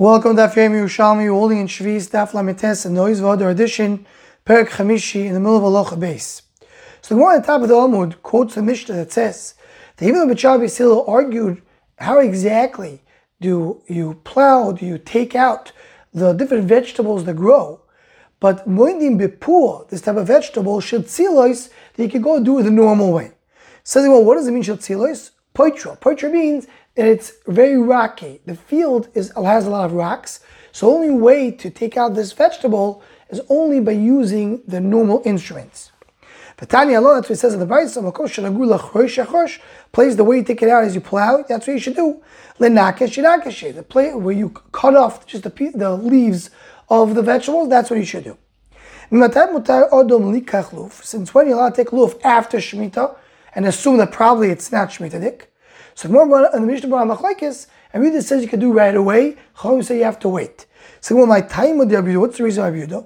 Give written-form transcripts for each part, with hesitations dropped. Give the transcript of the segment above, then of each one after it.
Welcome to Daf Yomi Yerushalmi. We're holding in Shvis Daf Lamites and Noise V'Adar edition, Perek Chamishi, in the middle of Halacha base. So the Gemara at the top of the Amud quotes the Mishnah that says that even though B'Shav Yisrael argued how exactly do you plow, do you take out the different vegetables that grow, but Moedim B'Pua, this type of vegetable, Shetzilos, that you can go do it the normal way. Says, well, what does it mean Shetzilos? Poitra. Poitra means that it's very rocky. The field has a lot of rocks, so the only way to take out this vegetable is only by using the normal instruments. V'tani Allah, that's what it says in the Brayso, place the way you take it out as you plow, that's what you should do. The place where you cut off just the leaves of the vegetables, that's what you should do. Since when you're allowed to take luf after Shemitah, and assume that probably it's not Shemitah dik. So more in the Mishnah Berurah Machlokes, and read it says you can do right away. Chachamim say you have to wait. So well, my time with the Rabbi Yehuda, what's the reason Rabbi Yehuda?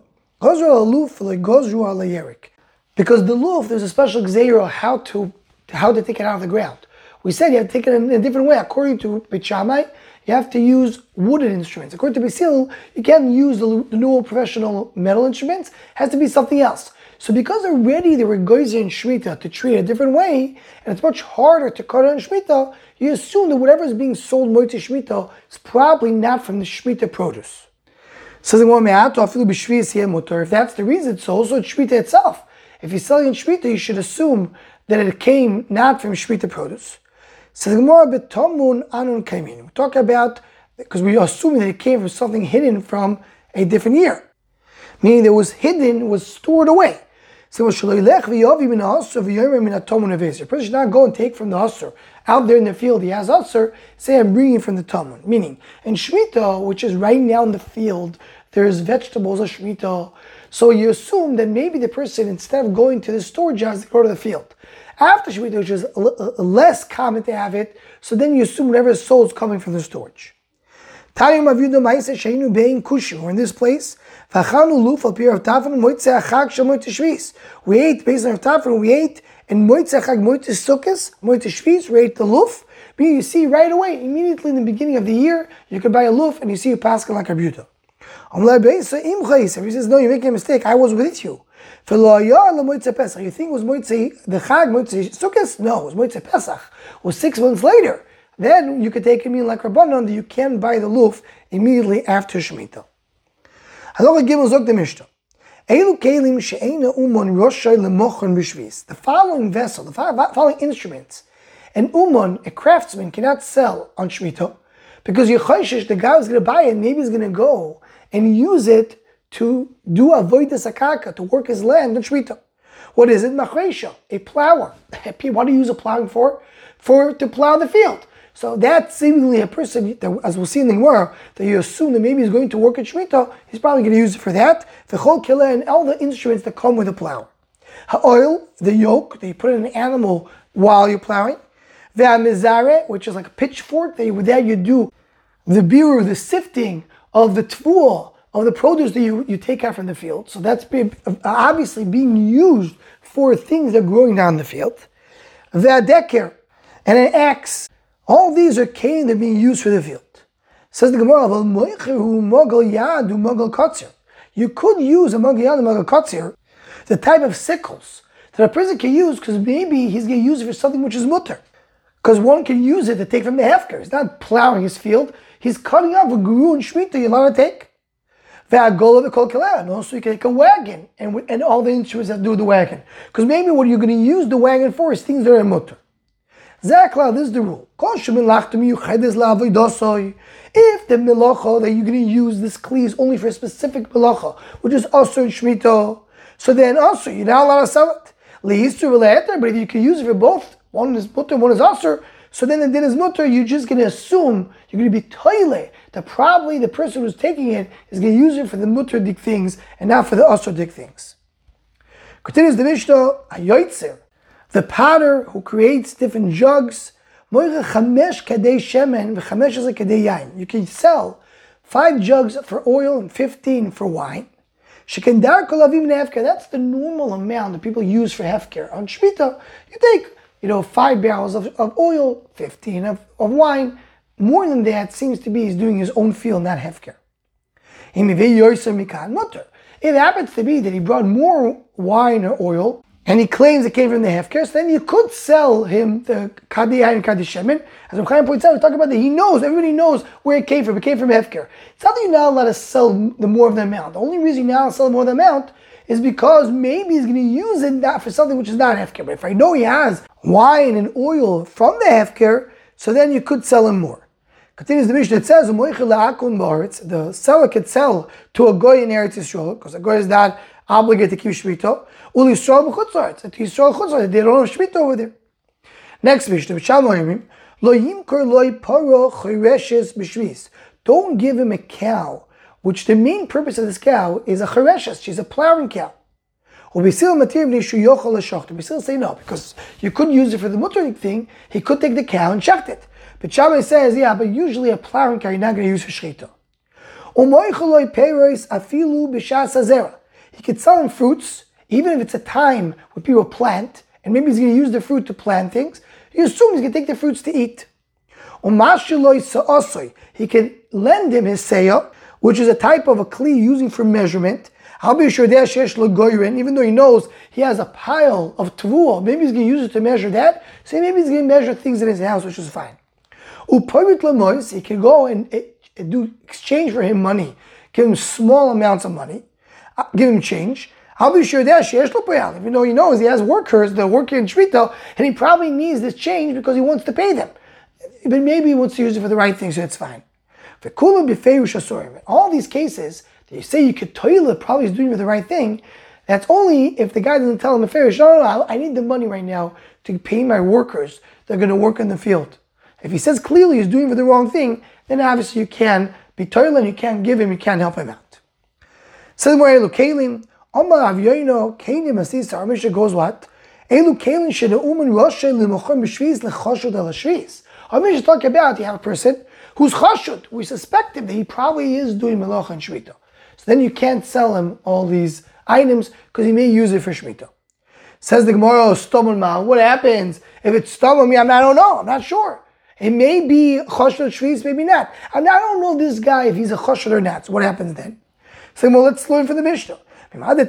Because the luf, there's a special gzeira how to take it out of the ground. We said you have to take it in a different way. According to Beit Shammai, you have to use wooden instruments. According to Beis Hillel, you can't use the normal professional metal instruments. It has to be something else. So because already they were goyzer in Shemitah to treat it a different way, and it's much harder to cut it in Shemitah, you assume that whatever is being sold moed to Shemitah is probably not from the Shemitah produce. Says if that's the reason, it's also Shemitah itself. If you're selling in Shemitah, you should assume that it came not from Shemitah produce. Says we talk about, because we are assuming that it came from something hidden from a different year. Meaning that was hidden, was stored away. So a person should not go and take from the Husser. Out there in the field, he has Husser, say I'm bringing from the Talmud. Meaning, in Shemitah, which is right now in the field, there's vegetables of Shemitah. So you assume that maybe the person, instead of going to the storage house, they go to the field. After Shemitah, which is less common to have it, so then you assume whatever is sold is coming from the storage. We're in this place. We ate based on Tafel, we ate and Moitzei Chag, Moitzei Sukkos, Moitzei Shvis, we ate the luf. You see right away, immediately in the beginning of the year, you can buy a luf and you see a pascha like a Yehuda. He says, no, you're making a mistake. I was with you. You think it was Moitzei the Chag, Moitzei Sukkos? No, it was Moitzei Pesach. It was 6 months later. Then you could take a meal like Rabbanon that you can buy the luf immediately after Shemitah. The following vessel, the following instruments, an uman, a craftsman, cannot sell on Shemitah because you're chayshish, the guy who's going to buy it, maybe he's going to go and use it to do avodas hakaka, to work his land on Shemitah. What is it? Machresha, a plower. What do you use a plowing for? To plow the field. So that's seemingly a person, that, as we'll see in the Gemara, that you assume that maybe he's going to work at Shemitah, he's probably going to use it for that. V'chol kila, and all the instruments that come with a plow. Ha'oil, the yoke, that you put in an animal while you're plowing. Ve'amizare, which is like a pitchfork, with that you do the biru, the sifting of the tfuah, of the produce that you take out from the field. So that's obviously being used for things that are growing down the field. Ve'adeker, and an axe. All these are cane that are being used for the field. Says the Gemara, you could use a magal yad, a magal katzir, the type of sickles that a person can use because maybe he's going to use it for something which is mutter. Because one can use it to take from the hefker. He's not plowing his field. He's cutting off a guru and shmita you're allowed to take. And also you can take a wagon and all the instruments that do with the wagon. Because maybe what you're going to use the wagon for is things that are mutter. Zakla, this is the rule. If the melacha that you're going to use this kli is only for a specific melacha, which is also in Shemitah, so then also you're not allowed to sell it. But if you can use it for both, one is mutter, one is asur, so then the din is mutter, you're just going to assume you're going to be toile that probably the person who's taking it is going to use it for the mutter dik things and not for the asur dik things. Continues the Mishnah, Ayoitzer, the potter who creates different jugs, you can sell 5 jugs for oil and 15 for wine. That's the normal amount that people use for hefker. On Shemitah, you take 5 barrels of oil, 15 of wine, more than that seems to be he's doing his own field, not hefker. It happens to be that he brought more wine or oil, and he claims it came from the hefker, so then you could sell him the kadiyah and kadishemen. As Chaim points out, we talk about that he knows, everybody knows where it came from. It came from hefker. It's not that you're not allowed to sell the more of the amount. The only reason you're not allowed to sell more of the amount is because maybe he's going to use it not for something which is not hefker. But if I know he has wine and oil from the hefker, so then you could sell him more. Continues the Mishnah, it says, the seller could sell to a goy in Eretz Yisrael, because a goy is not obligated to keep Shmita, and to Yisrael Chutzlaretz, they don't have Shmita over there. Next Mishnah, don't give him a cow, which the main purpose of this cow is a chereshes, she's a plowing cow. Basil say no, because you could use it for the mutter thing, he could take the cow and shecht it. But Shammai says, yeah, but usually a plowing cow you're not going to use for shechita. He could sell him fruits, even if it's a time when people plant, and maybe he's going to use the fruit to plant things, you assume he's going to take the fruits to eat. He can lend him his seya, which is a type of a kli using for measurement. I'll be sure even though he knows he has a pile of tevuah, maybe he's going to use it to measure that, so maybe he's going to measure things in his house, which is fine. He can go and do exchange for him money, give him small amounts of money, give him change. I'll be sure that even though he knows he has workers that work in Shmita, and he probably needs this change because he wants to pay them. But maybe he wants to use it for the right thing, so it's fine. All these cases that you say you could toilet probably is doing for the right thing, that's only if the guy doesn't tell him a fair, no, I need the money right now to pay my workers that are going to work in the field. If he says clearly he's doing for the wrong thing, then obviously you can be toilet, you can't give him, you can't help him out. Says more Elu Kalim, Omar Avyoino, Kalim Asisa, our Mishnah goes what? Elu Kalim Shedeuman Roshel Limochon B'Shviz Lechoshud El Shviz. Our Mishnah talk about you have a person who's chashud, we suspect him that he probably is doing melacha and shmita. So then you can't sell him all these items because he may use it for shmita. Says the Gemara, Stomon Ma, what happens if it's Stomon me? I don't know, I'm not sure. It may be chashud shviz, maybe not. I don't know this guy if he's a chashud or not. So what happens then? So well, let's learn from the Mishnah. We learned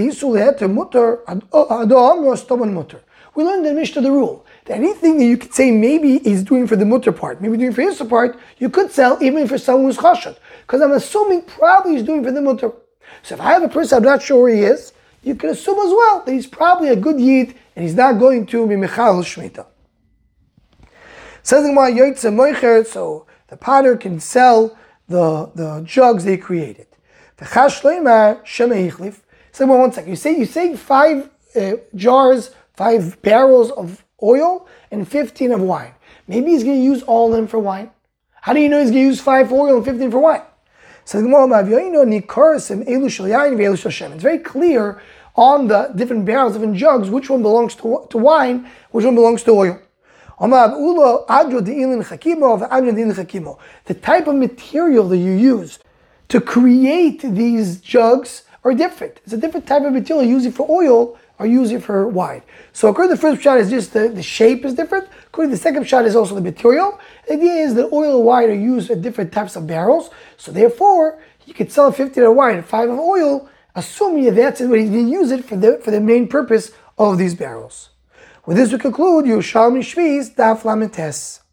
in the Mishnah the rule that anything that you could say maybe he's doing for the mutter part, maybe doing for his part, you could sell even for someone who's chashud. Because I'm assuming probably he's doing for the mutter. So if I have a person I'm not sure where he is, you can assume as well that he's probably a good yid and he's not going to be mechal shmita. Says the Gemara, Yoitze Moicher, so the potter can sell the jugs they created. The Chash Shleimar Shema Yichlif. So one second, you say 5 jars, 5 barrels of oil and 15 of wine. Maybe he's going to use all of them for wine. How do you know he's going to use 5 for oil and 15 for wine? So the Gemara, it's very clear on the different barrels, different jugs, which one belongs to wine, which one belongs to oil. The type of material that you use to create these jugs are different. It's a different type of material you use it for oil or use it for wine. So according to the first shot is just the shape is different. According to the second shot is also the material. The idea is that oil and wine are used at different types of barrels. So therefore, you could sell 15 of wine and 5 of oil, assuming that that's what he's going to use it for the main purpose of these barrels. With this we conclude Yerushalmi Shviz Daf Lamed Tes.